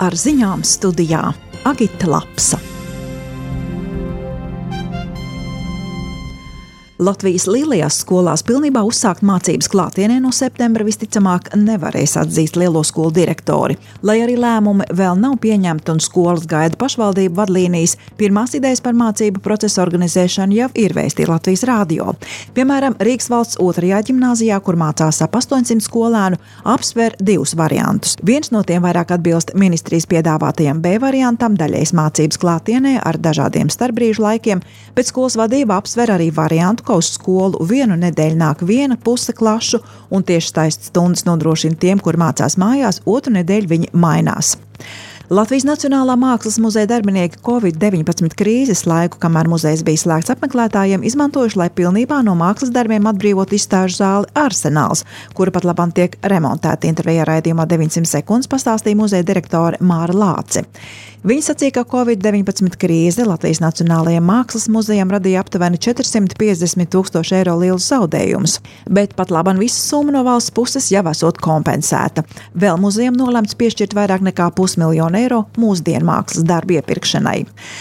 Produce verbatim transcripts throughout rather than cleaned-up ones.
ar ziņām studijā Agita Lapsa. Latvijas lielajās skolās pilnībā uzsākt mācības klātienē no septembra visticamāk nevarēs atzīst lielo skolu direktori. Lai arī lēmumi vēl nav pieņemti un skolas gaida pašvaldību vadlīnijas, pirmās idejas par mācību procesu organizēšanu jau ir vēstīja Latvijas radio. Piemēram, Rīgas valsts otrajā ģimnāzijā, kur mācās ap astoņsimt skolēnu, apsver divus variantus. Viens no tiem vairāk atbilst ministrijas piedāvātajam B variantam, daļējas mācības klātienē ar dažādiem starpbrīžu laikiem, bet skolas vadība apsver arī variantu, ka uz skolu vienu nedēļu nāk viena puse klašu un tieši taistas stundas nodrošina tiem, kur mācās mājās, otru nedēļu viņi mainās. Latvijas Nacionālā mākslas muzeja darbinieki covid deviņpadsmit krīzes laiku, kamēr muzejs bija slēgts apmeklētājiem, izmantojuši, lai pilnībā no mākslas darbiem atbrīvot izstāžu zāli Arsenāls, kura pat labam tiek remontēta. Intervijā raidījumā deviņsimt sekundes pastāstīja muzeja direktore Māra Lāce. Viņa sacīja, ka covid deviņpadsmit krīze Latvijas Nacionālajiem mākslas muzejam radīja aptuveni četrsimt piecdesmit tūkstoši eiro lielus zaudējumus, bet pat labam visa summa no valsts puses jau esot kompensēta. Vēl muzejam nolemts piešķirt vairāk nekā pusmiljonu eiro mūsdienu mākslas darbu iepirkšanai.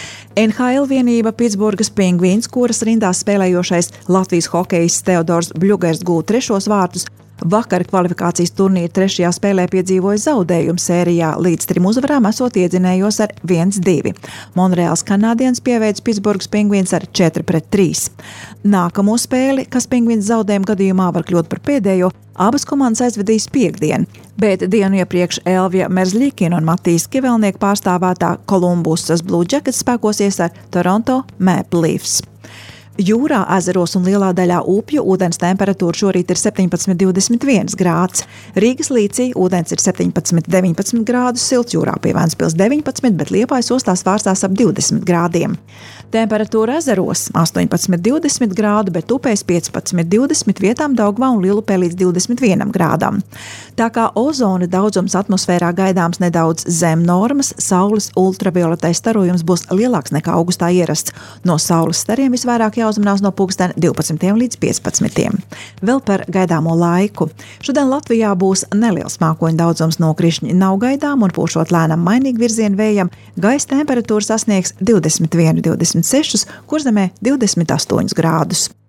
N H L vienība Pitsburgas Pingvīns, kuras rindās spēlējošais Latvijas hokejists Teodors Bļugers gūta trešos vārtus, vakar kvalifikācijas turnīra trešajā spēlē piedzīvoja zaudējumu sērijā, līdz trim uzvarām esot iedzinējos ar viens divi. Monreāls Kanādiens pieveic Pitsburgas Pingvīns ar četri pret trīs. Nākamo spēli, kas Pingvīns zaudējuma gadījumā var kļūt par pēdējo, abas komandas aizvedīs piekdien, bet dienu iepriekš Elvija Merzļikina un Matīs Kivelnieka pārstāvētā Kolumbusas Blue Jackets spēkosies ar Toronto Maple Leafs. Jūrā, ezeros un lielā daļā upju ūdens temperatūra šorīt ir septiņpadsmit divdesmit viens grāds. Rīgas līcī ūdens ir septiņpadsmit deviņpadsmit grādus, silts jūrā pie Ventspils deviņpadsmit, bet Liepājas ostās vārstās ap divdesmit grādiem. Temperatūra ezeros astoņpadsmit divdesmit grādu, bet upēs piecpadsmit divdesmit, vietām Daugavā un Lielupē līdz divdesmit vienam grādam. Tā kā ozona daudzums atmosfērā gaidāms nedaudz zem normas, saules ultravioletais starojums būs lielāks nekā augustā ierasts. No saules stariem visvairāk jāuzmanās no pulksten divpadsmitiem līdz piecpadsmitiem. Vēl par gaidāmo laiku. Šodien Latvijā būs neliels mākoņu daudzums, nokrišņi nav gaidām un pūšot lēnam mainīgi virzienu vējam, gaisa temperatūra sasniegs divdesmit viens, divdesmit seši, Kurzemē divdesmit astoņus grādus.